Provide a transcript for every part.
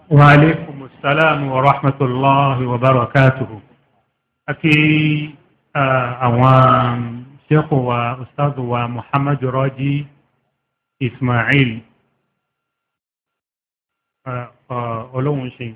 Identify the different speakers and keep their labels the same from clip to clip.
Speaker 1: وعليكم السلام ورحمة الله وبركاته. أكي أوان شيخ وأستاذ ومحمد راجي إسماعيل olóhun ṣe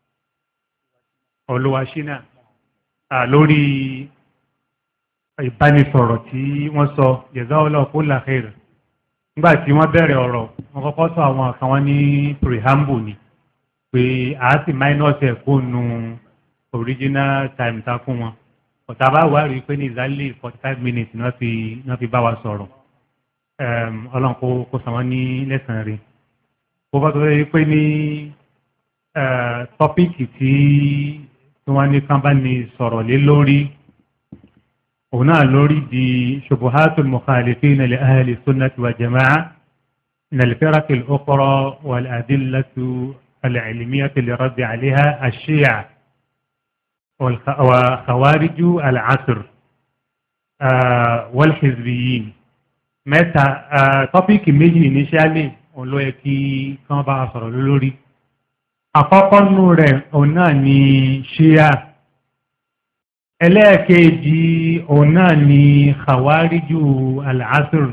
Speaker 1: olúwaṣínà lórí ìbánisọ̀rọ̀ tí wọ́n sọ jazakallahu kulla khair. nígbà tí wọ́n bẹ̀rẹ̀ ọ̀rọ̀ wọ́n kọ́kọ́ sọ àwọn kan wọ́n ní preamble ni pé a sì minus ẹ̀ kó nu original time ta fún wọn ọ̀tá bá wà rí pé ní exactly 45 minutes ni wọ́n fi bá wa sọ̀rọ̀. ọlọ́run kó san wọ́n ní lẹ́sàn-án rí. bó bá tó yẹ pé ní tọ́píìkì tí wọ́n ní kán bá ní sọ̀rọ̀ lé lórí òun náà lórí di shubuhatul mukhalifina li ahli sunnati wa jama'a min al-firaq al-ukhra wal adillatu al-ilmiyyah li radd 'alayha ash-shi'a wa khawarij al-'asr wal hizbiyyin. mẹ́ta tọ́píìkì méjì initially òun ló yẹ kí kán bá sọ̀rọ̀ lórí. àkọ́kọ́ nù rẹ̀ òun náà ni ṣíà, ẹlẹ́ẹ̀kejì òun náà ni khawariju al-asr,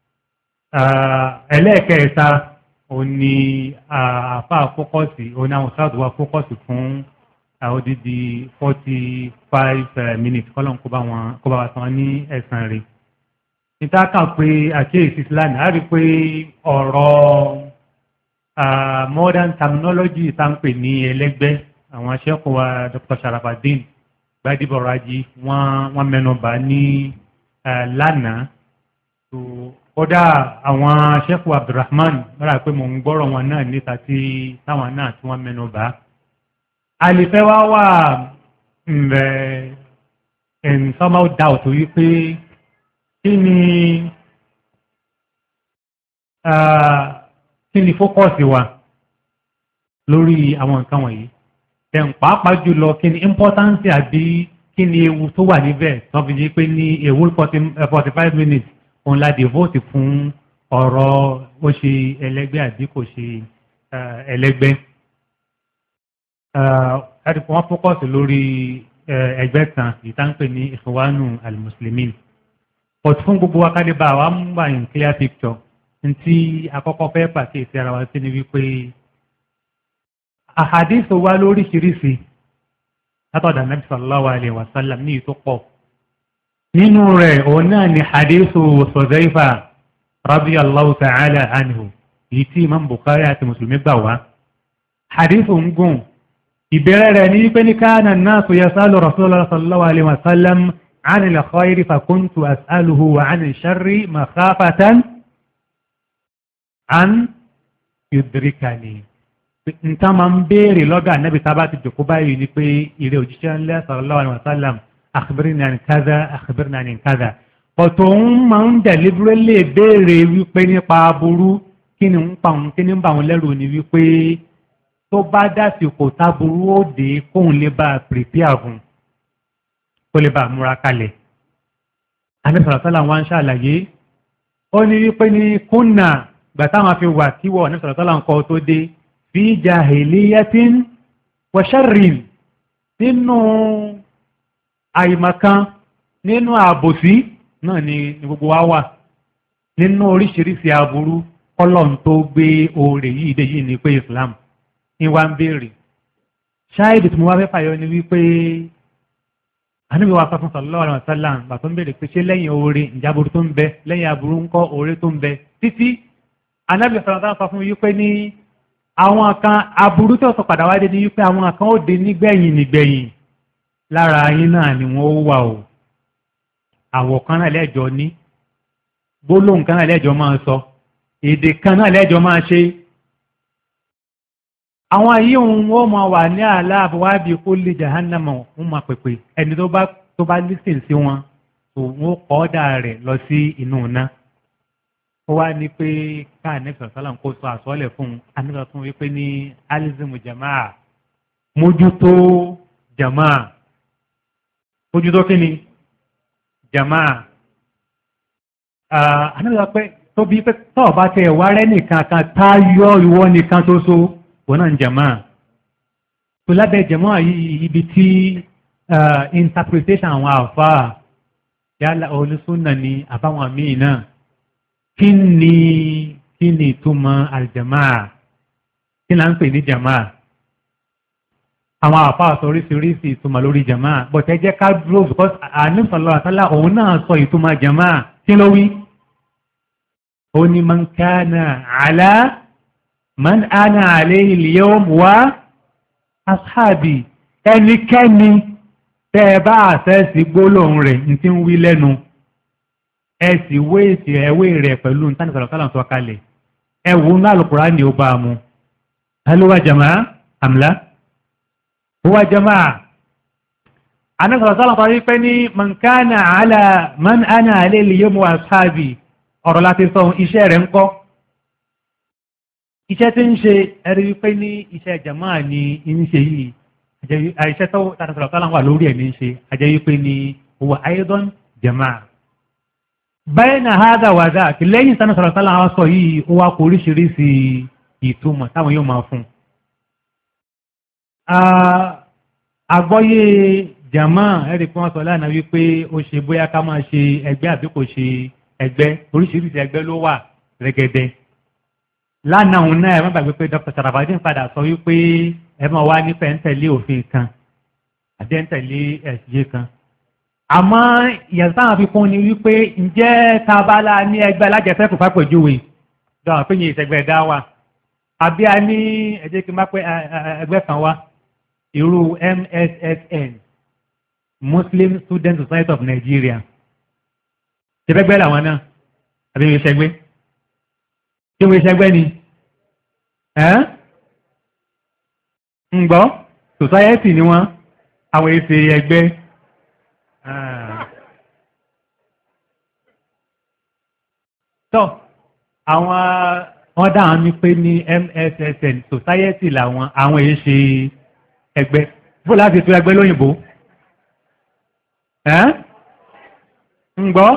Speaker 1: ẹlẹ́ẹ̀kẹta òun ni àfáà fókọ́sì òun náà sáàdù wa fókọ́sì fún odidi 45 minutes kọ́lọ́n kó bá wa tán ní ẹ̀sán rẹ̀. nítàkà pé àkíyèsí islam á rí pé ọ̀rọ̀ modern terminology tá ń pè ní ẹlẹ́gbẹ́ àwọn aṣẹ́kọ̀ọ́ wa Dr. Sharafaddin Gbadebo Raji wọ́n mẹ́nubà ní lánàá. kódà àwọn aṣẹ́kọ̀ọ́ Abdulrahman mọ́ra pé mò ń gbọ́rọ̀ wọn náà níta tí táwọn náà tí wọ́n mẹ́nubà. àlìfẹ́ wá wà in somehow doubt wípé kí ni fókọ̀sì wa lórí àwọn nǹkan wọ̀nyí tẹ̀m pàápàá jùlọ kí ni importance àbí kí ni ewu tó wà níbẹ̀ tó fi jí pé ní ewu 45 minutes òun la devote fún ọ̀rọ̀ ó ṣe ẹlẹ́gbẹ́ àbí kò ṣe ẹlẹ́gbẹ́. ẹ̀dùnkún wọn fókọ̀sì lórí ẹgbẹ́ kan ìtànpè ní Ikhwanu al-Muslimin. but fún gbogbo wa kálí bá wa ń wà in clear picture ntí àkọ́kọ́ fẹ́ pàkíyèsí ara wa sí ni wípé àhàdísù wa lóríṣiríṣi látọ̀dọ̀ Nabi sallallahu alayhi wa sallam ní ìtò pọ̀. nínú rẹ̀ òun náà ni hadísù Hudhayfa radiyallahu ta'ala anhu èyí tí Imam Bukhari àti Mùsùlùmí gbà wá. hadísù ń gùn ìbẹ̀rẹ̀ rẹ̀ ní wípé ní kana an-nasu yasalu Rasulullah sallallahu alayhi wa sallam 'ani al-khayri fa kuntu as'aluhu wa 'ani ash-sharri makhafatan an yudrikani. nǹkan máa ń béèrè lọ́dọ̀ ànábì tá a bá ti jòkó báyìí ni pé ìrẹ́ òjíṣẹ́ ńlá sallallahu alaihi wasallam akhbirni an kaza akhbirni an kaza. ọ̀tọ̀ òun máa ń deliberately béèrè wípé nípa aburú kí ni ń bà wọn lẹ́rù ni wípé tó bá dásìkò táburú ó dé kóun lè bá prepare fún kó lè bá múra kalẹ̀. ànábì sallallahu alaihi wasallam wá ń ṣàlàyé ó ní wípé ní kúnnà gbàtà máa fi wà kí wọ́n ní sọ̀rọ̀tọ́lá ń kọ́ tó dé fi jahiliyatin wa sharrin nínú àìmọ̀kan nínú àbòsí náà ni gbogbo wa wà nínú oríṣiríṣi aburú kọ́lọ̀n tó gbé oore yìí dé yìí ní pé Islam ní wá ń béèrè. ṣáìdì tí mo wá fẹ́ fàyọ ni wípé àníbi wa fún sallallahu alaihi wasallam gbà tó ń béèrè pé ṣé lẹ́yìn oore ìjábòrú tó ń bẹ lẹ́yìn aburú ńkọ́ oore tó ń bẹ títí anábì sọ̀rọ̀ sọ fún wípé ní àwọn kan aburú tó sọ padà wáyé ní wípé àwọn kan ó dé nígbẹ̀yìn lára yín náà ni wọ́n ó wà o. àwọ̀ kan náà lẹ́jọ́ ní gbólóhùn kan náà lẹ́jọ́ máa sọ èdè kan náà lẹ́jọ́ máa ṣe. àwọn yìí wọ́n máa wà ní aláàbọ̀wábí kó lè jahannama ń máa pèpè ẹni tó bá lísìn sí wọn tó wọ́n kọ́ ọ́dà rẹ̀ lọ sí inú náà. ó wá ní pé káànífẹ̀ sọ́lá kó sọ àsọ́lẹ̀ fún anígbà fún wípé ní alizimu jamaa mójútó jamaa mójútó kí ni jamaa. anígbà pé tó bí pé tọ́ọ̀ bá tẹ ẹ̀wá rẹ̀ nìkan kan táyọ̀ ìwọ nìkan tó so wọn náà ń jamaa tó lábẹ́ jẹ̀mọ́ ibi tí interpretation àwọn àfáà yálà olùsúnà ni àbáwọn míì náà kí ni ìtumọ̀ aljamaa kí là ń pè ní jamaa àwọn àfáà sọ oríṣiríṣi ìtumọ̀ lórí jamaa bọ̀tẹ́ jẹ́ ká dúró because àníṣọ́lọ́ àtàlà òun náà sọ ìtumọ̀ jamaa kí ló wí ó ní man kana ala man ana alayhi al-yawm wa ashabi ẹnikẹ́ni tẹ́ ẹ bá àṣẹ́sì gbólóhùn rẹ̀ ní tí ń wí lẹ́nu ẹ sì wéèsì ẹ̀wé rẹ̀ pẹ̀lú ntánìsọ̀rọ̀sọ́lá sọ kalẹ̀ ẹ wò ń lálùkùrá ní ó bá mu hal huwa jamaa am la huwa jamaa anásọ̀rọ̀sọ́lá sọ wípé ní man kana ala man ana alayhi al-yawm wa ashabi ọ̀rọ̀ láti sọ iṣẹ́ rẹ̀ ń kọ́ iṣẹ́ tí ń ṣe ẹ̀rí wípé ní iṣẹ́ jamaa ni ń ṣe yìí àìṣẹ́ tó tàbí tọ́lá wà lórí ẹ̀mí ṣe àjẹ́ wípé ni huwa aidan jamaa bayna hadha wa dhaka lẹ́yìn tánà sọ̀rọ̀ tọ́lá wọ́n sọ yìí ó wá kó oríṣiríṣi ìtumọ̀ táwọn yóò máa fún àgbọ́yé jamaa ẹ̀rí pé wọ́n sọ lánàá wípé ó ṣe bóyá ká máa ṣe ẹgbẹ́ àbí kò ṣe ẹgbẹ́ oríṣiríṣi ẹgbẹ́ ló wà rẹ́gẹ́dẹ́ lánàá òun náà ẹ má gbàgbé pé Dr. Sharafadeen padà sọ wípé ẹ máa wá nípa ń tẹ̀lé òfin kan àti ń tẹ̀lé ẹ̀sìyé kan àmọ́ ìyàtọ̀ táwọn fi kún ni wípé ǹjẹ́ tábàlà ní ẹgbẹ́ alájẹsẹ́kù fàpèjúwe dáwọn pé yìí ìṣẹ̀gbẹ́ dá wa àbí a ní ẹ̀jẹ̀ kí n bá pẹ́ ẹgbẹ́ kan wá irú MSSN Muslim Student Society of Nigeria ṣẹgbẹ́gbẹ́ làwọn náà àbí wọ́n ṣẹgbẹ́ tí wọ́n ṣẹgbẹ́ ni ń gbọ́ society ni wọ́n àwọn èsè ẹgbẹ́ tọ́ àwọn wọ́n dáhùn ní pé ní MSSN society làwọn àwọn èsè ẹgbẹ́ bó láti tó ẹgbẹ́ lóyìnbó ń gbọ́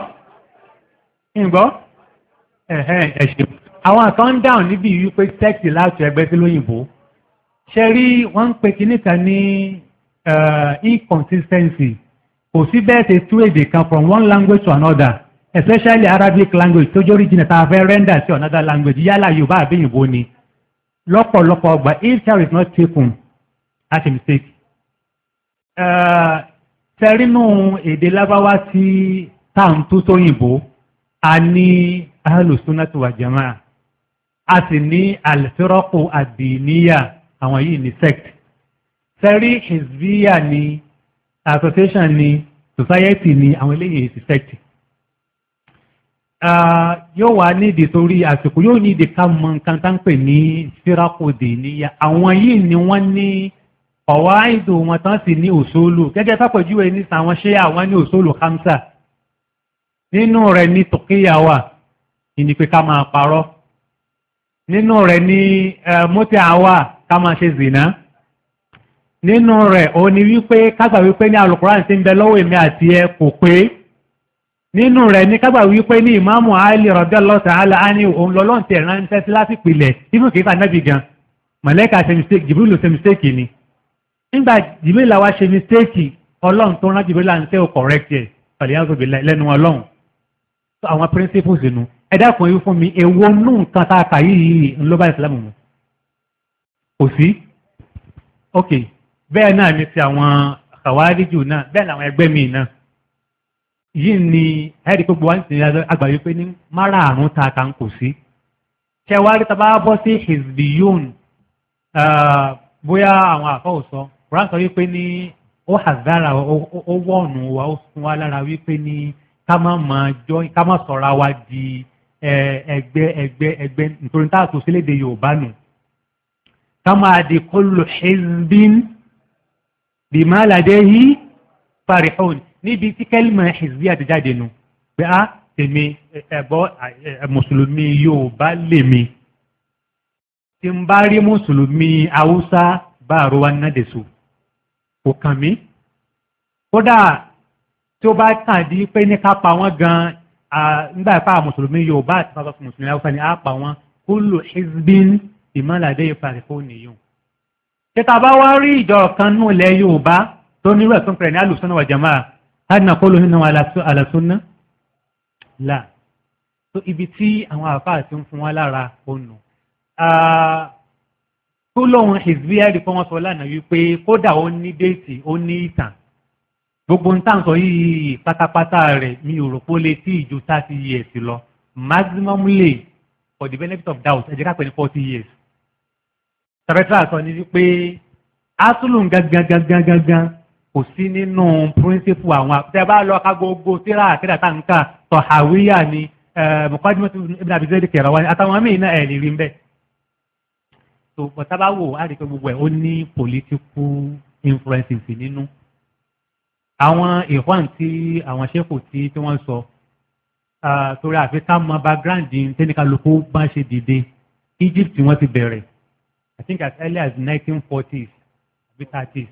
Speaker 1: ẹ̀ṣẹ̀ àwọn kan dáhùn níbi wípé sẹ́ẹ̀tì láti ẹgbẹ́ sí lóyìnbó ṣe rí wọ́n ń pe kìíní kan ní inconsistency kò sí bẹ́ẹ̀ ṣe tú èdè kan from one language to another especially Arabic language tó jórí jìnnà tá a fẹ́ render sí another language yálà Yorùbá àbí òyìnbó ni lọ́pọ̀lọpọ̀ ọgbà if care is not taken that's a mistake. Tẹ́rínú èdè lábáwá tí táwọn tó sóyìnbó a ní Ahlus Sunnah wal Jamaa a sì ní al-firaqu ad-diniyya àwọn yìí ní sect sẹ́rí hizbiya ni association ni society ni àwọn eléyìí sí sect yóò wá nídìí torí àsìkò yóò nídìí ká mọ nǹkan tá ń pè ní firaqu ad-diniyya àwọn yìí ni wọ́n ní qawaidu wọn tán sì ní usulu gẹ́gẹ́ fàpẹ̀júwe ní sàwọn ṣé àwọn ní usulu khamsa nínú rẹ̀ ní tòkíyà wà ní pé ká máa parọ́ nínú rẹ̀ ní mọ́tíà wà ká máa ṣe zìnà nínú rẹ̀ ó ní wípé kágbà wípé ní Al-Qur'an tí ń bẹ lọ́wọ́ èmi àti ẹ kò pé nínú rẹ̀ ní kágbà wípé ní Ìmáàmù Ali radiyallahu ta'ala anhu òun lọ́lọ́n tẹ̀ ránṣẹ́ sí láti pìlẹ̀ ibùn kìí fànábì gan màlẹ́kà ṣe mistake Jibril ṣe mistake ni nígbà Jibril wa ṣe mistake Ọlọ́run tó rán Jibril ń tẹ́ ò correct ẹ̀ pàlẹ́yàgòbè lẹ́nu Ọlọ́run àwọn principles nù ẹ dákun yìí fún mi èwo nù nǹkan tá a kà yìí ńlọ bá ìsìlámù mu kò sí ok bẹ́ẹ̀ náà ni ti àwọn Khawariju náà bẹ́ẹ̀ làwọn ẹgbẹ́ mi náà yìí ni ẹ̀rí gbogbo wa ń sìn àgbáyé pé ní márààrún ta kan kò sí ṣẹwárí tá a bá bọ́ sí hizbiyun bóyá àwọn àfọ́ òsọ Quran sọ wípé ní ó hàzára ó wọ̀nù wa ó fún wa lára wípé ní ká má sọ̀ra wa di ẹgbẹ́ nítorí tá a tó sílédè Yorùbá nù ká máa di kullu hizbin bima ladayhi farihun níbi tí kẹ́lìmọ̀ hizbi àti jáde nù pé á tèmi ẹ̀bọ́ mùsùlùmí Yorùbá lèmi tí ń bá rí mùsùlùmí Haúsá bá àrówá nádẹ̀sù kò kàn mí kódà tí ó bá kàn di pé ní ká pa wọ́n gan nígbà ìpá mùsùlùmí Yorùbá àti pàtàkì fún mùsùlùmí Haúsá ni á pa wọ́n kullu hizbin bima ladayhi farihun nìyàn tẹ́ta bá wá rí ìjọ kan nù ilẹ̀ Yorùbá tó nírú ẹ̀sùn pẹ̀lú ní alùsùnà wà jàmáà láti nà kó lóyún náà àlàsùnà là tó ibi tí àwọn àfáà ti ń fún wa lára ònà tó lóhun ìzíẹ́rì fún wọn sọ lánàá wípé kódà ó ní déètì ó ní ìtàn gbogbo ń tàn sọ yìí pátápátá rẹ̀ mi ò rò pé ó lè tí ìjọ 30 years lọ maximum lè for the benefit of doubt ẹ jẹ́ ká pè ní 40 years. Sàrẹ́tà sọ ní wípé asúlùm gangan kò sí nínú píríncípù àwọn àpẹẹrẹ bá lọ ká gbogbo tíra àkẹ́dà táǹkà tọ̀hàwíyà ni Muqaddimatu Ibn Abi Zayd Qayrawani àtàwọn míì náà ẹ̀ lè rí ń bẹ́ẹ̀. So bọ̀tá bá wò á rí pé gbogbo ẹ̀ ó ní political influences nínú. Àwọn ìwọ̀n tí àwọn ṣẹ́kù tí wọ́n sọ torí àfi ká mọ background tẹ́nìkàlùkù bá ṣe dìde Egypt wọ́n ti bẹ̀rẹ̀ I think as early as 1940s àbí 30s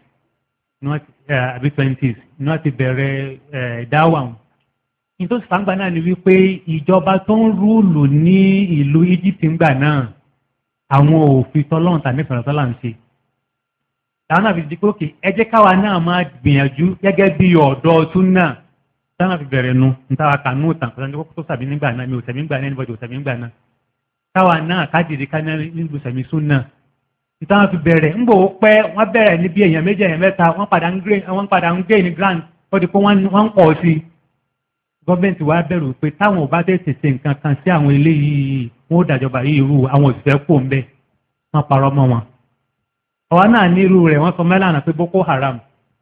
Speaker 1: àbí 20s ni wọ́n ti bẹ̀rẹ̀ dáwà wọn. Nítorí fàǹgbà náà ni wípé ìjọba tó ń rúùlù ní ìlú Egypt ńgbà náà àwọn òfin tọ́lọ́run tàbí ìfẹ̀rẹ̀ tọ́lá ń ṣe. Táwọn náà fi di pé òkè ẹ jẹ́ káwa náà máa gbìyànjú gẹ́gẹ́ bí ọ̀dọ́ tún náà. Táwọn náà fi bẹ̀rẹ̀ nu níta kanú tàn kọ́sán tó sàbí nígbà náà mi ò sẹ̀mí nígbà náà anybody ò sẹ̀mí nígbà náà. Káwa náà kájìdí ká nílùú sẹ̀mí sún náà. Táwọn fi bẹ̀rẹ̀ ń bò ó pẹ́ wọ́n bẹ̀rẹ̀ níbi èèyàn méjì èèyàn mẹ́ta wọ́n padà ń gbé ní grant ó di pé wọ́n ń pọ̀ sí i. Gọ́ọ̀mẹ̀ntì wa bẹ̀rù pé táwọn ò bá tètè ṣe nǹkan kan sí àwọn eléyìí wọn ó dàjọba yìí irú àwọn òṣìṣẹ́ kò ń bẹ̀ wọ́n parọ́ mọ́ wọn. Àwa náà ní irú rẹ̀ wọ́n sọ mẹ́lànà pé Boko Haram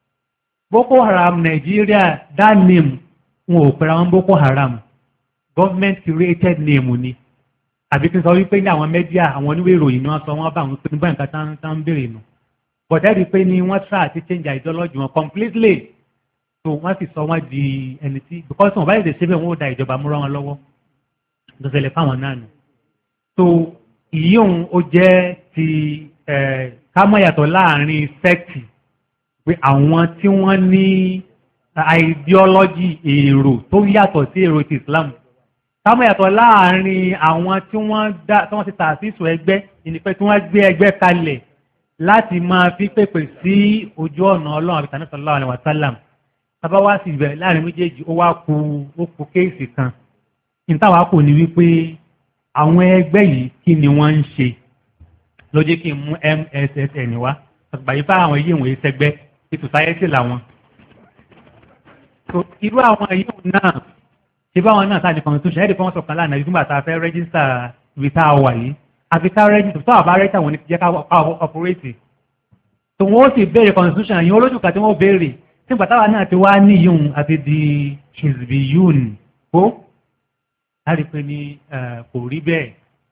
Speaker 1: Nàìjíríà that name wọn ò pera wọn Boko Haram government created name ni àbí kí n sọ wípé ní àwọn mẹ́díà àwọn oníwèé ìròyìn ni wọ́n sọ wọ́n bá wọn pé nígbà nǹkan tá ń béèrè nù bọ̀dẹ́rì pé ní wọ́n try àti change ideology wọn completely so wọ́n sì sọ wọ́n di ẹni tí because wọn bá yẹ ṣe bẹ́ẹ̀ wọ́n ó da ìjọba múra wọn lọ́wọ́ lọ́sẹ̀lẹ̀ fáwọn náà nù so ìyóhun ó jẹ́ ti kámọ́yàtọ̀ láàrin sẹ́ẹ̀tì pé àwọn tí wọ́n ní ideology èrò tó yàtọ̀ sí èrò ti Islam kámọ́yàtọ̀ láàrin àwọn tí wọ́n ti tà sí ìsò ẹgbẹ́ ìnípẹ́ tí wọ́n gbé ẹgbẹ́ kalẹ̀ láti máa fi pèpè sí ojú ọ̀nà Ọlọ́run àbí tànà sallallahu alaihi wasallam tàbá wá sí ibẹ̀ láàrin méjèèjì ó kú kéèsì kan ìtawà kò ní wípé àwọn ẹgbẹ́ yìí kí ni wọ́n ń ṣe ló jẹ́ kí n mú MSSN wá àgbàyí bá àwọn yìí wọ̀nyí sẹ́gbẹ́ ti society làwọn. so irú àwọn yìí náà ṣe báwọn náà sáà ní constitution ẹ̀ẹ́dì kan sọ̀kan lánàá nígbà tá a fẹ́ rẹ́gísítà ibi tá a wà yìí àfi ká rẹ́gísítà tó àbá rẹ́gísítà wọn ní ti jẹ́ ká ọ̀pọ̀rẹ́tì. so wọ́n sì béèrè constitution yìí olójúkà tí wọ́n béèrè nígbà táwa náà ti wá níyùn àti di hizbiyun kó láti pé ní kò rí bẹ́ẹ̀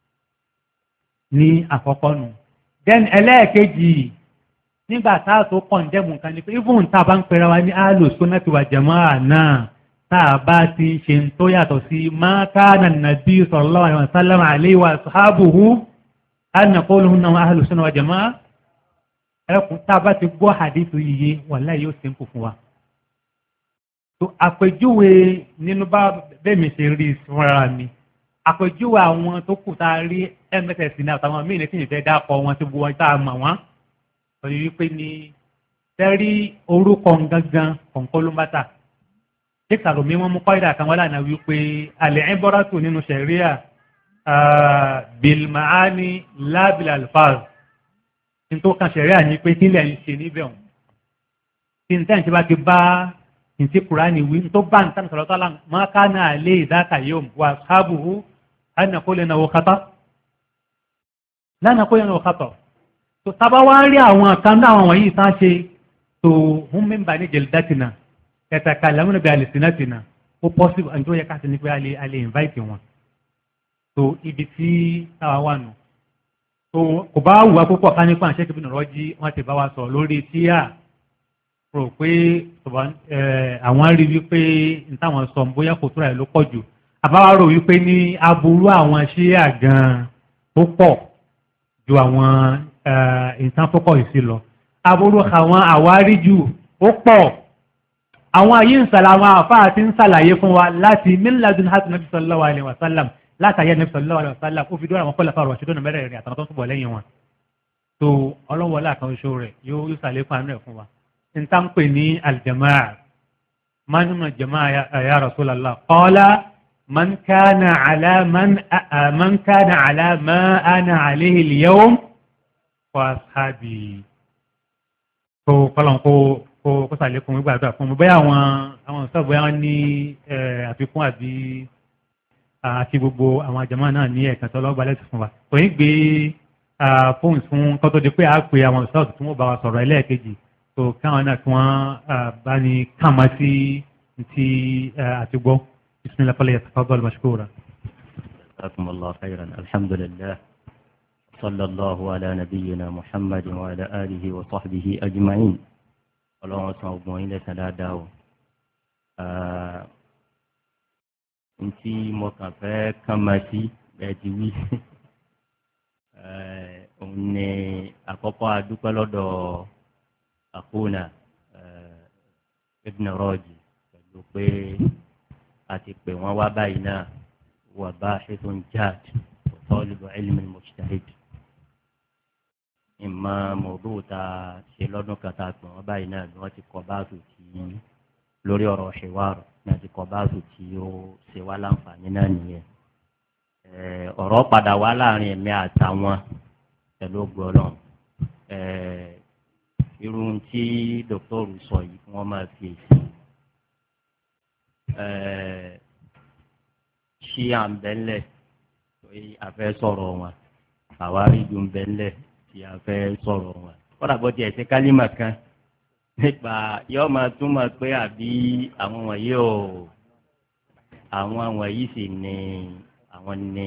Speaker 1: ní àkọ́kọ́ nù. then ẹlẹ́ẹ̀kejì nígbà tá a tó kọ̀ǹdẹ́mù nǹkan ni pé even tá a bá ń pera wa ní Ahlus-Sunnah wal Jamā'ah náà tá a bá ti ṣe ń tó yàtọ̀ sí mā kāna an-nabiyyu sallallahu alaihi wa sallam alayhi wa asḥābuhu an naqūla innahum Ahlus-Sunnah wal Jamā'ah ẹkùn tá a bá ti gbọ́ hadithu yìí wallahi yóò ṣe ń kò fún wa. so àpèjúwe nínú bá bẹ́ẹ̀ mi ṣe rí fúnra mi àpèjúwe àwọn tó kù tá a rí MSS ní àtàwọn míì ní tí ìfẹ́ dákọ̀ wọn ti bu wọn tá a mọ̀ wọ́n pẹ̀lú wípé ní tẹ́rí orúkọ gangan kọ̀ǹkọ́ ló ń bá tà. ṣé kàròmí wọn mú kọ́ìdà kan wọ́n lànà wípé al-ibratu nínú ṣẹ̀ríà bil ma'ani la bil alfaz ní tó kan ṣẹ̀ríà ní pé kílẹ̀ ń ṣe níbẹ̀ wọn. tí n tẹ́ǹtì bá ti bá ntí Kùránì wí tó bá ń tàn sọ̀rọ̀ tọ́lá ma kana alayhi dhaka yawm wa ashabuhu an naqula innahu khata la naqulu innahu khata. tó sábà wá rí àwọn kan náà àwọn wọ̀nyí tán ṣe tó hum min bani jaldatina yatakallamuna bi alsinatina ó possible àti ó yẹ ká sí ní pé a lè invite wọn. tó ibi tí táwa wà nù. tó kò bá wù wá púpọ̀ ká nípa àṣẹ kìbìnà rọ́jí wọ́n ti bá wa sọ lórí tíyà rò pé àwọn rí wípé nítawọn sọ bóyá kò tóra ẹ̀ ló pọ̀ jù àbáwá rò wípé ní aburú àwọn ṣíà gan-an ó pọ̀ ju àwọn ìtàn fọ́kọ̀ yìí sí lọ aburú àwọn àwárí jù ó pọ̀ àwọn ayé ń sàlà àwọn àfáà ti ń sàlàyé fún wa láti mílíọ̀dún hàtì nàbí sallallahu alaihi wasallam látàyé nàbí sallallahu alaihi wasallam ó fi dúró àwọn kọ́lá fáwọn ọ̀ṣẹ́dọ́nà mẹ́rẹ̀ẹ̀rin àtàwọn tó ń túbọ̀ lẹ́yìn wọn tó ọlọ́wọ́lá kan oṣù rẹ̀ yóò ṣàlékún àánú ẹ̀ fún wa. n ta ń pè ní aljamaa manuma jamaa ya Rasulallah qala man kana ala ma ana alayhi al-yawm wa ashabi. tó kọ́lọ̀ kó ṣàlékún gbàdúrà fún mi bóyá àwọn ìṣọ́ bóyá wọ́n ní àfikún àbí àti gbogbo àwọn jamaa náà ní ẹ̀kan tó lọ́gbà lẹ́sìn fún wa. kò ní gbé fóònù fún kọ́tọ́ di pé a pè àwọn ìṣọ́ tí wọ́n bá wa sọ̀rọ̀ ẹlẹ́ẹ̀kejì tó káwọn náà kí wọ́n bá ní kàmá sí ti àtìgbọ́. bismillah falyatafaddal mashkura.
Speaker 2: jazakumullahu khairan alhamdulillah sallallahu ala nabiyyina muhammad wa ala alihi wa sahbihi ajma'in. ọlọ́run san ogun ilẹ̀ sàn dáadáa o. ntí mo kàn fẹ́ kàmá sí bẹ́ẹ̀ ti wí. òun ni àkọ́kọ́ adúpẹ́ lọ́dọ̀ àkóónà ibn Raji pẹ̀lú pé a ti pè wọ́n wá báyìí náà wà bahithun jad wa talibu ilmin mujtahid. ìmọ̀ mọ̀ọ́dún ta ṣe lọ́dún kan tá a pè wọ́n báyìí náà ni wọ́n ti kọ́ báàtù tí lórí ọ̀rọ̀ ṣèwárò náà ti kọ́ báàtù tí ó ṣe wá láǹfààní náà nìyẹn. ọ̀rọ̀ padà wá láàrin ẹ̀mí àtàwọn pẹ̀lú gbọ́lọ́n. irun tí dọ́kítọ́rù sọ yìí wọ́n máa fi èsì. ṣí à ń bẹ́ńlẹ̀ torí a fẹ́ sọ̀rọ̀ wọn àwárí ju ń bẹ́ńlẹ̀ tí a fẹ́ sọ̀rọ̀ wọn. kọ́dà bọ́ tiẹ̀ ṣe kálímà kan nípa yóò máa túmọ̀ pé àbí àwọn wọ̀nyí ò àwọn wọ̀nyí sì ní àwọn ní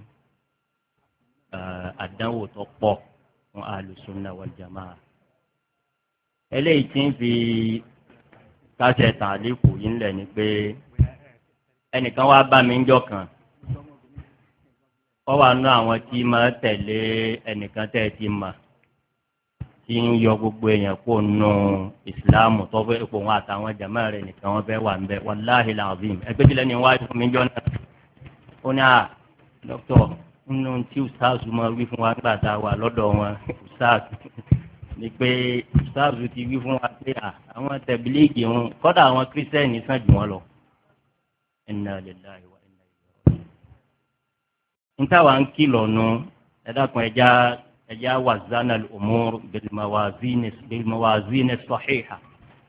Speaker 2: àdánwò tó pọ̀ fún alùsùnà wal jamaa. eléyìí tí ń fi káṣẹ tàlíkù yìí ńlẹ̀ ni pé ẹnìkan wá bá mi ń jọ kan wọ́n wà nú àwọn tí máa tẹ̀lé ẹnìkan tẹ́ ẹ ti mà tí ń yọ gbogbo èèyàn kó nù ìsìláàmù tó fẹ́ ipò wọn àtàwọn jamaa rẹ̀ nìkan wọ́n fẹ́ wà ń bẹ wàláhì làzim ẹgbẹ́ tí lẹ́ni wáyé fún mi jọ náà ó ní dókítà nínú tí ustaz máa wí fún wa nígbà tá a wà lọ́dọ̀ wọn ustaz ni pé ustaz ti wí fún wa pé àwọn tẹ̀bílíìgì wọn kọ́dà àwọn kírísítẹ́nì sàn jù wọn lọ. inna lillahi wa inna ilayhi raji'un. níta wà ń kìlọ̀ nù ẹ dákun ẹja wazana al-umur bilmawazin as-sahiha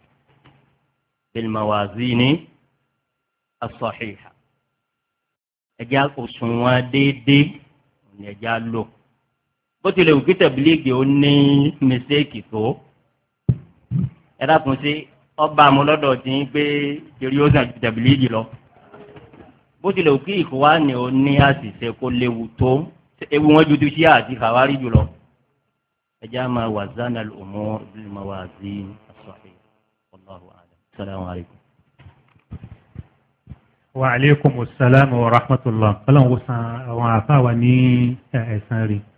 Speaker 2: bilmawazin as-sahiha. ẹja òṣùwọ̀n déédéé ní ẹja lò bó tilẹ̀ wù kí tẹ̀bílíìgì ó ní mistake tó ẹ dákun sí ọba àmúlọ́dọ̀ tí ń gbé kiri ó sàn ju tẹ̀bílíìgì lọ bó tilẹ̀ wù kí ìkọ́wá ni ó ní àṣìṣe kó léwu tó ewu wọn ju ti ṣíà àti kàwárí jùlọ ẹja máa wazana al-umur bil mawazin as-sahih wallahu a'lam. Assalamu alaikum.
Speaker 1: Wa alaikumus salam wa rahmatullah. Ọlọ́run wo san àwọn àfáà wa ní ẹ̀san rí.